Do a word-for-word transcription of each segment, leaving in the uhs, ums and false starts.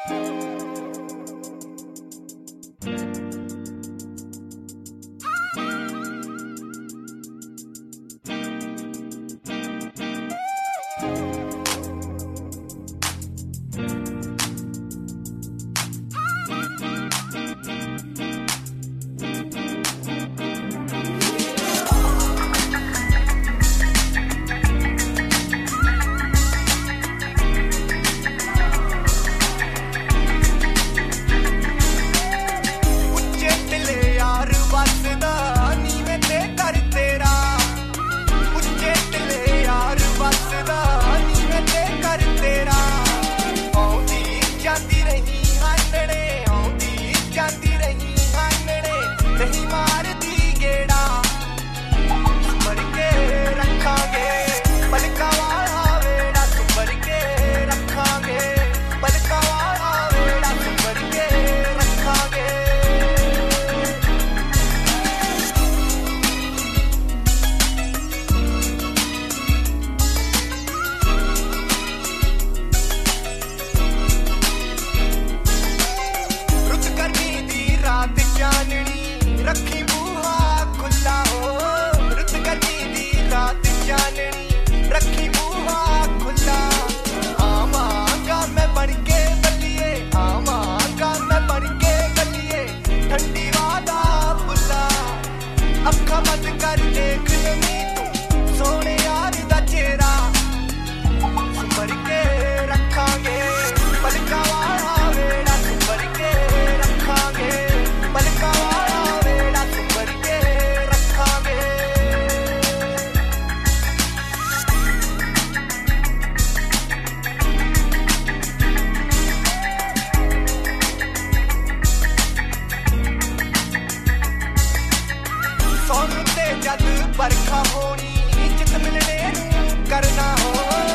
बरखा होनी चित मिलने नू करना हो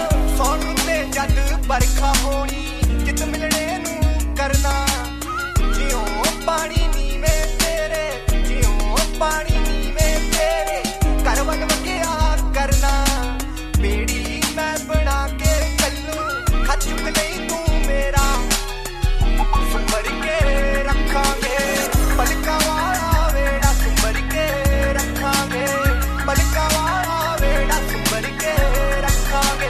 सौन ते जद बरखा होनी चित मिलने नू करना जियो पानी नीवे तेरे जियो पानी नीवे तेरे कर वग वगिया करना बेड़ी मैं बना के कल्लू खचुक नहीं तू मेरा सुंबर के रखांगे पलका वाला वेड़ा सुंबर के रखांगे पलका वाला वेड़ा सुंबर के रखांगे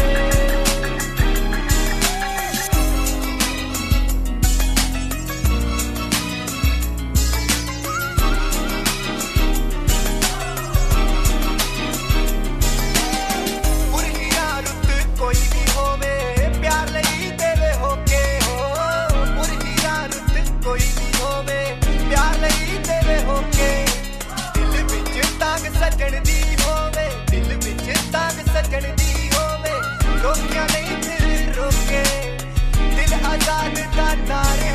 पुरहिया रुत कोई भी होवे प्यार लई देवे होके हो पुरहिया रुत कोई भी होवे प्यार लई देवे होके दिल विच तांग सजण दी होवे दिल विच तांग सजण दी होवे रोकिया नहीं फिर रोके दिल आजाद दा नारे